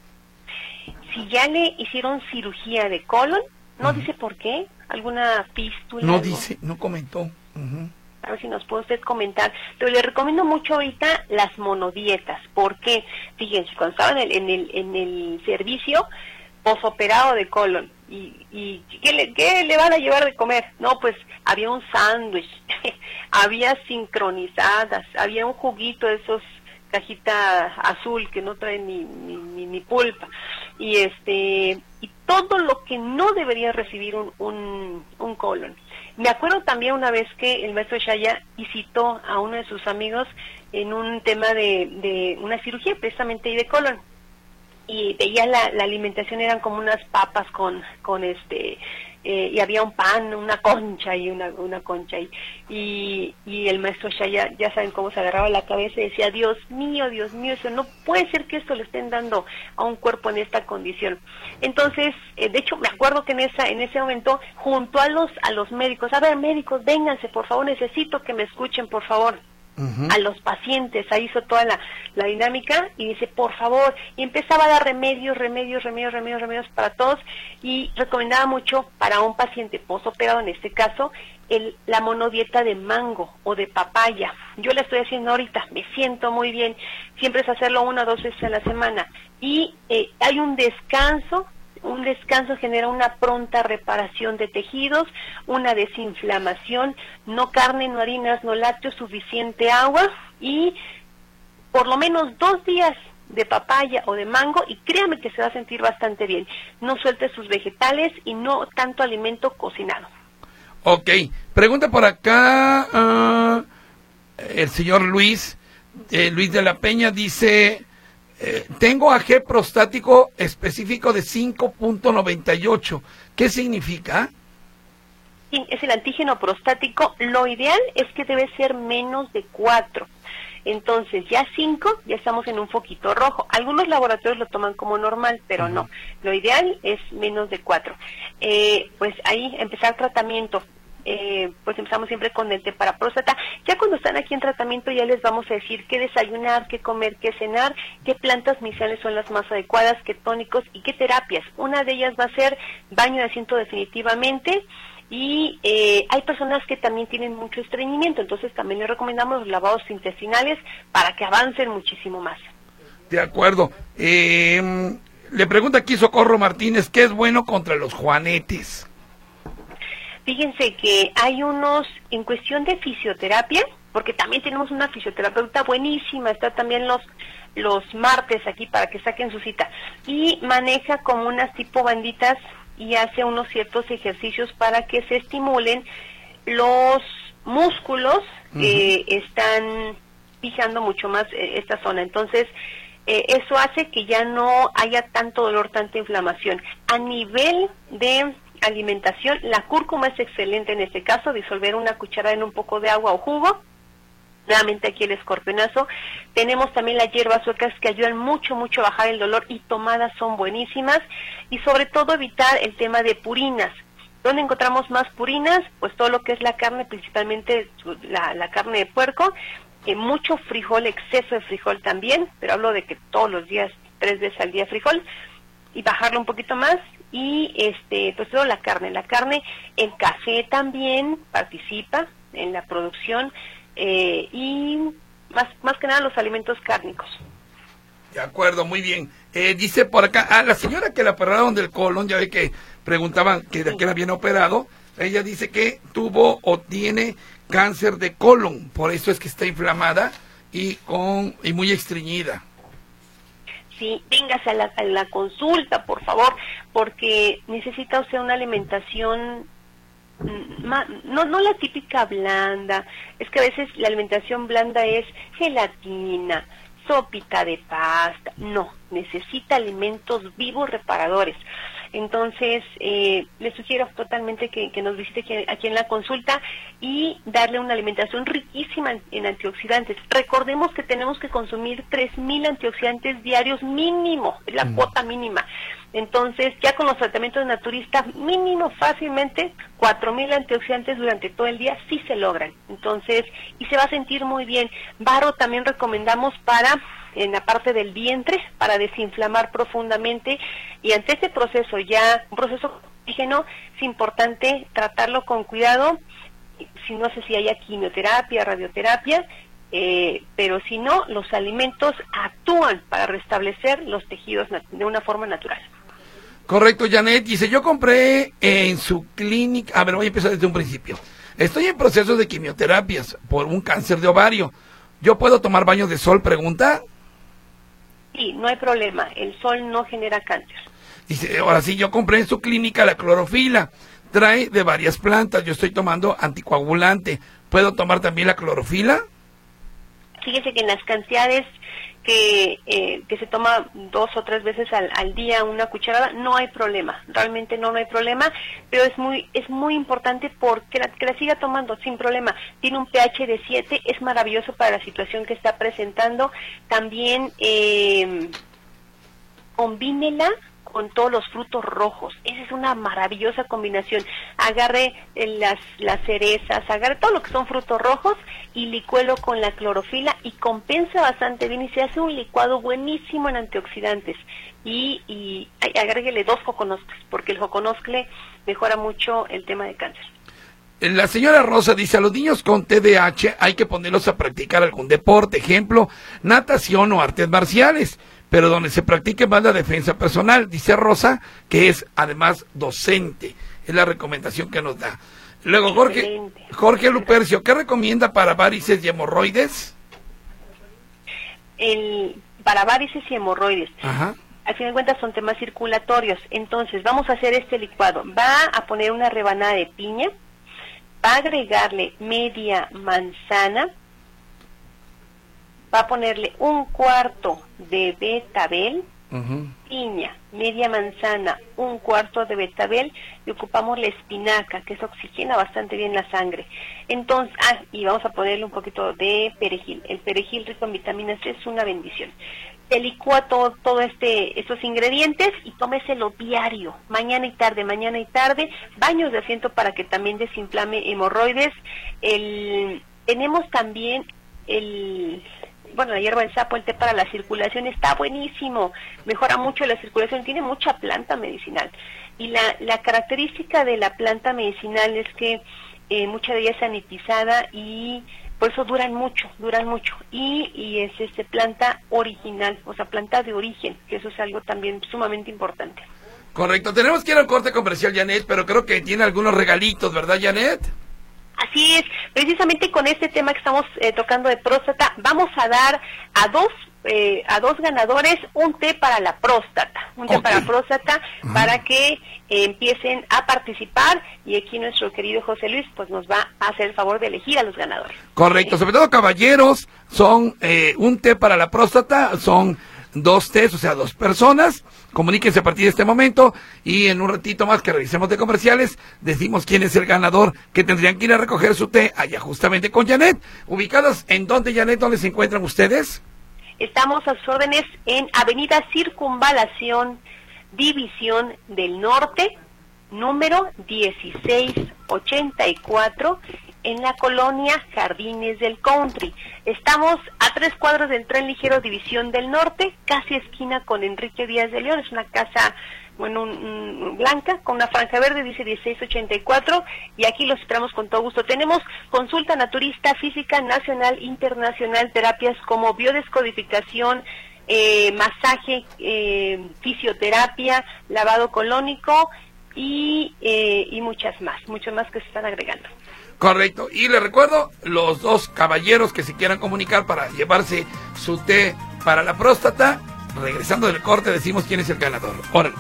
Si ya le hicieron cirugía de colon, no dice por qué, alguna fístula. No algo. dice, no comentó. A ver si nos puede usted comentar, pero le recomiendo mucho ahorita las monodietas, porque fíjense, cuando estaba en el servicio posoperado de colon, y ¿qué le van a llevar de comer? No, pues había un sándwich, había sincronizadas, había un juguito de esos cajita azul que no trae ni pulpa, y todo lo que no debería recibir un colon. Me acuerdo también una vez que el maestro Shaya visitó a uno de sus amigos en un tema de una cirugía precisamente y de colon, y veía la alimentación, eran como unas papas con y había un pan, una concha y una concha y el maestro Shaya, ya saben cómo se agarraba la cabeza y decía, Dios mío, eso no puede ser que esto le estén dando a un cuerpo en esta condición. Entonces, de hecho, me acuerdo que en ese momento, junto a los médicos, a ver, médicos, vénganse, por favor, necesito que me escuchen, por favor. A los pacientes, ahí hizo toda la dinámica, y dice, por favor, y empezaba a dar remedios para todos, y recomendaba mucho para un paciente postoperado, en este caso, la monodieta de mango o de papaya. Yo la estoy haciendo ahorita, me siento muy bien, siempre es hacerlo 1 o 2 veces a la semana, y hay un descanso genera una pronta reparación de tejidos, una desinflamación, no carne, no harinas, no lácteos, suficiente agua, y por lo menos 2 días de papaya o de mango y créame que se va a sentir bastante bien. No suelte sus vegetales y no tanto alimento cocinado. Ok, pregunta por acá el señor Luis de la Peña, dice, tengo AG prostático específico de 5.98, ¿qué significa? Sí, es el antígeno prostático, lo ideal es que debe ser menos de 4. Entonces, ya 5, ya estamos en un foquito rojo. Algunos laboratorios lo toman como normal, pero no. Lo ideal es menos de 4. Pues ahí empezar tratamiento. Pues empezamos siempre con el té para próstata. Ya cuando están aquí en tratamiento ya les vamos a decir qué desayunar, qué comer, qué cenar, qué plantas medicinales son las más adecuadas, qué tónicos y qué terapias. Una de ellas va a ser baño de asiento definitivamente. Y hay personas que también tienen mucho estreñimiento, entonces también les recomendamos los lavados intestinales para que avancen muchísimo más. De acuerdo. Le pregunta aquí Socorro Martínez, ¿qué es bueno contra los juanetes? Fíjense que hay unos, en cuestión de fisioterapia, porque también tenemos una fisioterapeuta buenísima, está también los martes aquí para que saquen su cita, y maneja como unas tipo banditas y hace unos ciertos ejercicios para que se estimulen los músculos que están fijando mucho más esta zona. Entonces, eso hace que ya no haya tanto dolor, tanta inflamación. A nivel de alimentación, la cúrcuma es excelente en este caso, disolver una cucharada en un poco de agua o jugo. Nuevamente aquí el escorpionazo. Tenemos también las hierbas suecas que ayudan mucho a bajar el dolor y tomadas son buenísimas. Y sobre todo evitar el tema de purinas. ¿Dónde encontramos más purinas? Pues todo lo que es la carne, principalmente la carne de puerco. Mucho frijol, exceso de frijol también, pero hablo de que todos los días, 3 veces al día frijol. Y bajarlo un poquito más. Y pues todo la carne, el café también participa en la producción. Y más que nada los alimentos cárnicos. De acuerdo, muy bien. Dice por acá, la señora que la operaron del colon, ya ve que preguntaban que de qué la habían operado, ella dice que tuvo o tiene cáncer de colon, por eso es que está inflamada y muy estreñida. Sí, véngase a la consulta, por favor, porque necesita usted una alimentación no la típica blanda. Es que a veces la alimentación blanda es gelatina, sopita de pasta. No, necesita alimentos vivos reparadores. Entonces, le sugiero totalmente que nos visite aquí en la consulta y darle una alimentación riquísima en antioxidantes. Recordemos que tenemos que consumir 3,000 antioxidantes diarios mínimo, es la cuota mínima. Entonces, ya con los tratamientos naturistas, mínimo fácilmente 4,000 antioxidantes durante todo el día sí se logran. Entonces, y se va a sentir muy bien. Baro también recomendamos en la parte del vientre, para desinflamar profundamente. Y ante este proceso, ya un proceso oxígeno, es importante tratarlo con cuidado. Si no sé si haya quimioterapia, radioterapia, pero si no, los alimentos actúan para restablecer los tejidos de una forma natural. Correcto, Janet. Dice, yo compré en su clínica... A ver, voy a empezar desde un principio. Estoy en proceso de quimioterapias por un cáncer de ovario. ¿Yo puedo tomar baños de sol? Pregunta. Sí, no hay problema. El sol no genera cáncer. Dice, ahora sí, yo compré en su clínica la clorofila. Trae de varias plantas. Yo estoy tomando anticoagulante. ¿Puedo tomar también la clorofila? Fíjese que en las cantidades que se toma 2 o 3 veces al día una cucharada, no hay problema, realmente no hay problema, pero es muy importante porque que la siga tomando sin problema. Tiene un pH de 7, es maravilloso para la situación que está presentando. También combínela con todos los frutos rojos. Esa es una maravillosa combinación. Agarre las cerezas, agarre todo lo que son frutos rojos y licuelo con la clorofila y compensa bastante bien y se hace un licuado buenísimo en antioxidantes. Y agréguele 2 joconoscles, porque el joconoscle mejora mucho el tema de cáncer. La señora Rosa dice, a los niños con TDAH hay que ponerlos a practicar algún deporte, ejemplo, natación o artes marciales, pero donde se practique más la defensa personal. Dice Rosa, que es además docente, es la recomendación que nos da. Luego Jorge Lupercio, ¿qué recomienda para varices y hemorroides? para varices y hemorroides. Ajá. Al fin de cuentas son temas circulatorios. Entonces vamos a hacer este licuado. Va a poner una rebanada de piña, va a agregarle media manzana, va a ponerle un cuarto de betabel, piña, media manzana, un cuarto de betabel, y ocupamos la espinaca, que eso oxigena bastante bien la sangre. Entonces, y vamos a ponerle un poquito de perejil. El perejil rico en vitamina C es una bendición. Se licúa todo estos ingredientes y tómeselo diario, mañana y tarde, baños de asiento para que también desinflame hemorroides. Tenemos también la hierba del sapo, el té para la circulación, está buenísimo, mejora mucho la circulación, tiene mucha planta medicinal. Y la característica de la planta medicinal es que mucha de ella es sanitizada y por eso duran mucho, y es planta original, o sea, planta de origen, que eso es algo también sumamente importante. Correcto, tenemos que ir al corte comercial, Janet, pero creo que tiene algunos regalitos, ¿verdad, Janet? Así es, precisamente con este tema que estamos tocando de próstata, vamos a dar a dos ganadores un té para la próstata, para que empiecen a participar, y aquí nuestro querido José Luis pues nos va a hacer el favor de elegir a los ganadores. Correcto, sobre todo caballeros, son un té para la próstata, son 2 tés, o sea, 2 personas. Comuníquense a partir de este momento y en un ratito más que revisemos de comerciales, decimos quién es el ganador, que tendrían que ir a recoger su té allá justamente con Janet. ¿Ubicados en dónde, Janet? ¿Dónde se encuentran ustedes? Estamos a sus órdenes en Avenida Circunvalación, División del Norte, número 1684, en la colonia Jardines del Country. Estamos a 3 cuadras del tren ligero División del Norte, casi esquina con Enrique Díaz de León. Es una casa, blanca, con una franja verde, dice 1684, y aquí los esperamos con todo gusto. Tenemos consulta naturista, física nacional, internacional, terapias como biodescodificación, masaje, fisioterapia, lavado colónico y muchas más que se están agregando. Correcto, y les recuerdo, los 2 caballeros que se quieran comunicar para llevarse su té para la próstata, regresando del corte decimos quién es el ganador. Órale.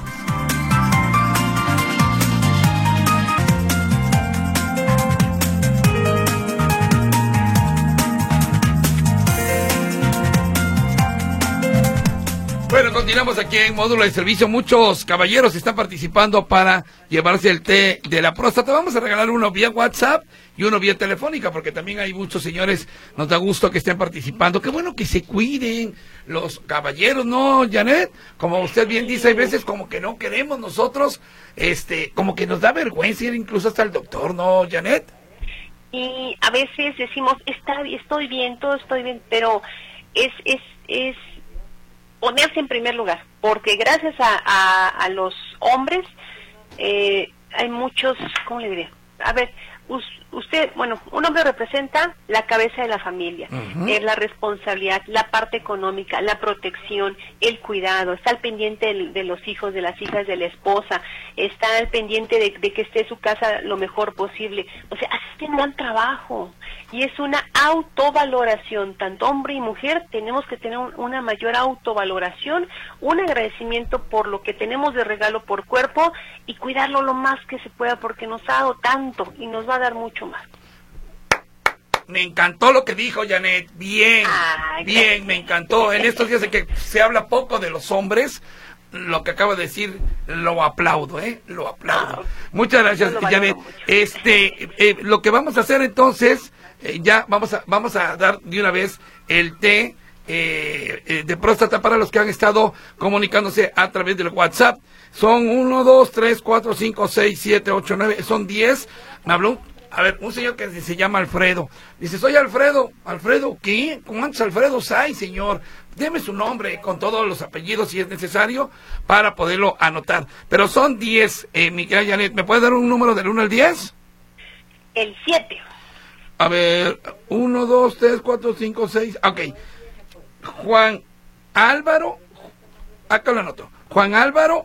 Bueno, continuamos aquí en Módulo de Servicio. Muchos caballeros están participando para llevarse el té de la próstata. Vamos a regalar uno vía WhatsApp y uno vía telefónica, porque también hay muchos señores, nos da gusto que estén participando. Qué bueno que se cuiden los caballeros, ¿no, Janet? Como usted bien dice, hay veces como que no queremos nosotros, como que nos da vergüenza ir incluso hasta el doctor, ¿no, Janet? Y a veces decimos, estoy bien, todo estoy bien, pero es ponerse en primer lugar, porque gracias a los hombres hay muchos, ¿cómo le diré? A ver, un hombre representa la cabeza de la familia, la responsabilidad, la parte económica, la protección, el cuidado, está al pendiente de los hijos, de las hijas, de la esposa, está al pendiente de que esté su casa lo mejor posible. O sea, hace un gran trabajo y es una autovaloración, tanto hombre y mujer tenemos que tener una mayor autovaloración, un agradecimiento por lo que tenemos de regalo por cuerpo y cuidarlo lo más que se pueda, porque nos ha dado tanto y nos va a dar mucho más. Me encantó lo que dijo Janet, bien, me encantó. En estos días de que se habla poco de los hombres, lo que acabo de decir, lo aplaudo, lo aplaudo. Muchas gracias, Janet. Lo que vamos a hacer entonces, ya vamos a dar de una vez el té de próstata para los que han estado comunicándose a través del WhatsApp. Son 1, 2, 3, 4, 5, 6, 7, 8, 9, son 10. Me habló, un señor que se llama Alfredo. Dice, soy Alfredo. ¿Alfredo qué? ¿Cuántos Alfredos hay, señor? Deme su nombre con todos los apellidos si es necesario para poderlo anotar. Pero son 10, mi querida Janet. ¿Me puede dar un número del 1 al 10? El 7. A ver, 1, 2, 3, 4, 5, 6. Ok. Juan Álvaro. Acá lo anoto. Juan Álvaro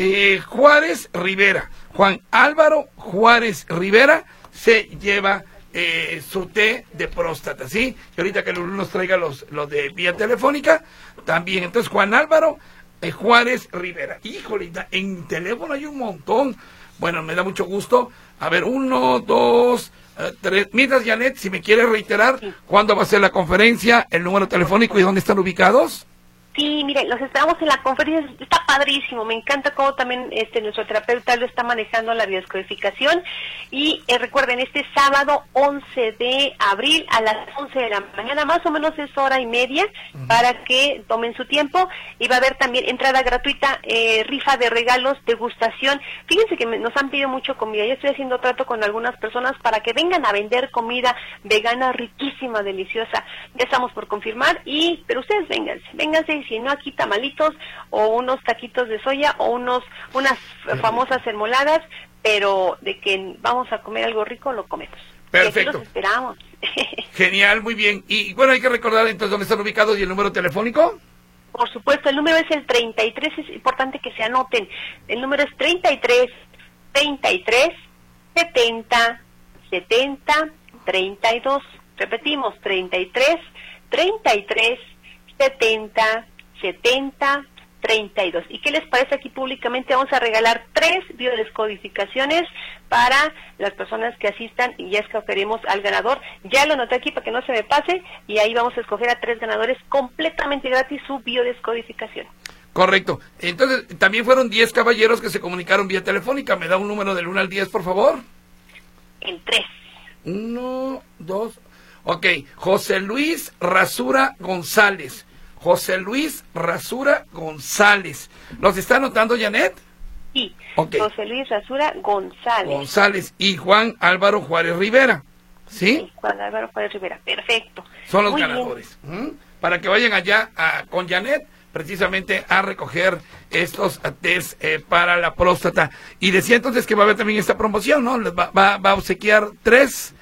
Juárez Rivera. Juan Álvaro Juárez Rivera se lleva su té de próstata, ¿sí? Y ahorita que Lulú nos traiga los de vía telefónica, también. Entonces, Juan Álvaro Juárez Rivera. Híjole, en teléfono hay un montón. Bueno, me da mucho gusto. A ver, 1, 2, 3. Mientras, Janet, si me quieres reiterar, ¿cuándo va a ser la conferencia, el número telefónico y dónde están ubicados? Sí, mire, los esperamos en la conferencia, está padrísimo, me encanta cómo también nuestro terapeuta lo está manejando la biodescodificación y recuerden, este sábado 11 de abril a las 11 de la mañana, más o menos es hora y media, para que tomen su tiempo, y va a haber también entrada gratuita, rifa de regalos, degustación. Fíjense que nos han pedido mucho comida, yo estoy haciendo trato con algunas personas para que vengan a vender comida vegana riquísima, deliciosa, ya estamos por confirmar, pero ustedes vénganse, si no aquí tamalitos o unos taquitos de soya o unas famosas enmoladas, pero de que vamos a comer algo rico, lo comemos. Perfecto. Y aquí los esperamos. Genial, muy bien. Y bueno, hay que recordar entonces dónde están ubicados y el número telefónico. Por supuesto, el número es el 33, es importante que se anoten. El número es 33 70 32. Repetimos, 33 70 32. ¿Y qué les parece? Aquí públicamente vamos a regalar 3 biodescodificaciones para las personas que asistan, y ya escogeremos al ganador. Ya lo anoté aquí para que no se me pase, y ahí vamos a escoger a 3 ganadores completamente gratis su biodescodificación. Correcto. Entonces, también fueron 10 caballeros que se comunicaron vía telefónica. ¿Me da un número del 1 al 10, por favor? El 3. 1, 2. Ok. José Luis Rasura González. José Luis Rasura González. ¿Los está anotando, Janet? Sí. Okay. José Luis Rasura González y Juan Álvaro Juárez Rivera. ¿Sí? Sí, Juan Álvaro Juárez Rivera. Perfecto. Son los muy ganadores. Para que vayan allá con Janet, precisamente a recoger estos test para la próstata. Y decía entonces que va a haber también esta promoción, ¿no? Va a obsequiar 3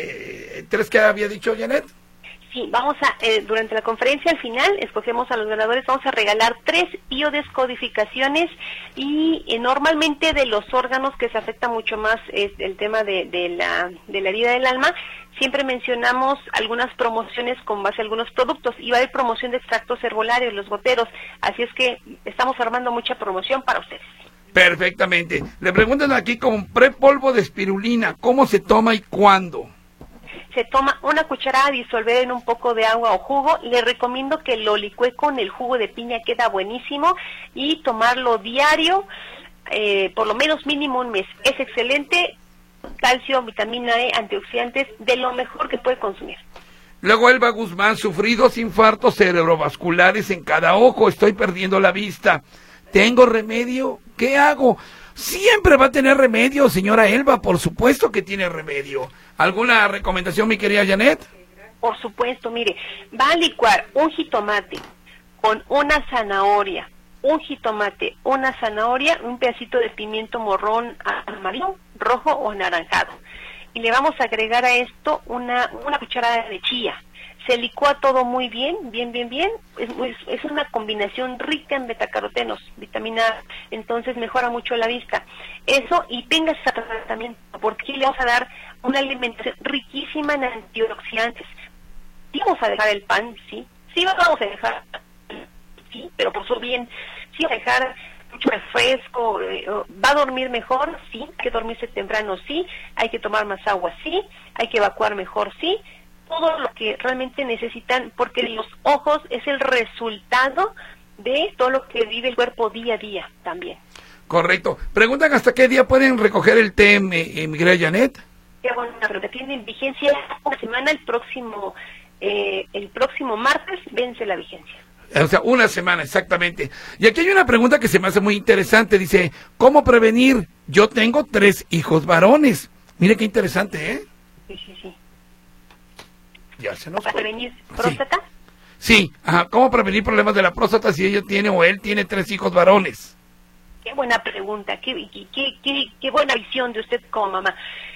que había dicho Janet. Sí, vamos a, durante la conferencia al final, escogemos a los ganadores, vamos a regalar 3 biodescodificaciones, y normalmente de los órganos que se afecta mucho más es el tema de la herida del alma. Siempre mencionamos algunas promociones con base a algunos productos, y va a haber promoción de extractos herbolarios, los goteros, así es que estamos armando mucha promoción para ustedes. Perfectamente. Le preguntan aquí, compré polvo de espirulina, ¿cómo se toma y cuándo? Se toma una cucharada a disolver en un poco de agua o jugo. Le recomiendo que lo licúe con el jugo de piña, queda buenísimo, y tomarlo diario, por lo menos mínimo un mes. Es excelente, calcio, vitamina E, antioxidantes, de lo mejor que puede consumir. Luego Elba Guzmán, sufrí 2 infartos cerebrovasculares en cada ojo, estoy perdiendo la vista. ¿Tengo remedio? ¿Qué hago? Siempre va a tener remedio, señora Elba, por supuesto que tiene remedio. ¿Alguna recomendación, mi querida Janet? Por supuesto, mire, va a licuar un jitomate con una zanahoria, un pedacito de pimiento morrón, amarillo, rojo o anaranjado. Y le vamos a agregar a esto una cucharada de chía. Se licúa todo muy bien. Es una combinación rica en betacarotenos, vitamina A, entonces mejora mucho la vista. Eso, y tenga ese tratamiento, porque aquí le vamos a dar una alimentación riquísima en antioxidantes. Sí vamos a dejar el pan, sí vamos a dejar, sí, pero por su bien. Sí vamos a dejar mucho refresco, va a dormir mejor, sí, hay que dormirse temprano, sí, hay que tomar más agua, sí, hay que evacuar mejor, sí, todo lo que realmente necesitan, porque los ojos es el resultado de todo lo que vive el cuerpo día a día también. Correcto. Preguntan hasta qué día pueden recoger el té, mi querida Janet. Qué buena pregunta. Tienen vigencia una semana, el próximo martes vence la vigencia. O sea, una semana, exactamente. Y aquí hay una pregunta que se me hace muy interesante. Dice, ¿cómo prevenir? Yo tengo 3 hijos varones. Mire qué interesante, ¿eh? Sí. Ya se nos ¿Para prevenir próstata? Sí. Ajá. ¿Cómo prevenir problemas de la próstata si ella tiene o él tiene 3 hijos varones? Qué buena pregunta, qué buena visión de usted como mamá.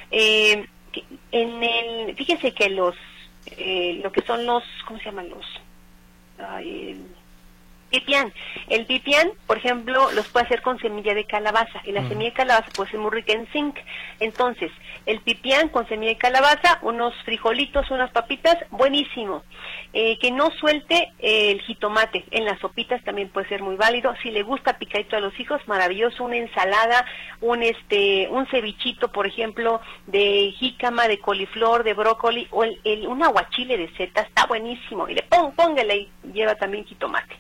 Fíjese que lo que son los, ¿cómo se llaman los? Pipián. El pipián, por ejemplo, los puede hacer con semilla de calabaza, y la semilla de calabaza puede ser muy rica en zinc. Entonces, el pipián con semilla de calabaza, unos frijolitos, unas papitas, buenísimo. Que no suelte el jitomate, en las sopitas también puede ser muy válido. Si le gusta picadito a los hijos, maravilloso, una ensalada, un cevichito, por ejemplo, de jícama, de coliflor, de brócoli, o un aguachile de setas, está buenísimo. Y póngale y lleva también jitomate.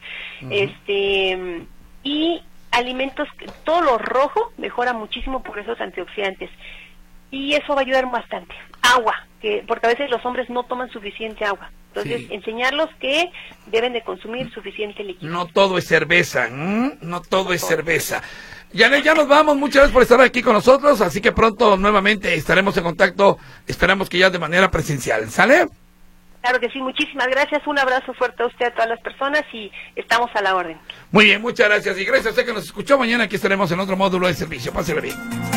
Y alimentos, todo lo rojo mejora muchísimo por esos antioxidantes. Y eso va a ayudar bastante. Agua, porque a veces los hombres no toman suficiente agua. Entonces, enseñarlos que deben de consumir suficiente líquido. No todo es cerveza, no todo es cerveza. Janet, ya nos vamos, muchas gracias por estar aquí con nosotros, así que pronto nuevamente estaremos en contacto, esperamos que ya de manera presencial, ¿sale? Claro que sí, muchísimas gracias, un abrazo fuerte a usted, a todas las personas, y estamos a la orden. Muy bien, muchas gracias, y gracias a usted que nos escuchó. Mañana aquí estaremos en otro módulo de servicio. Pásele bien.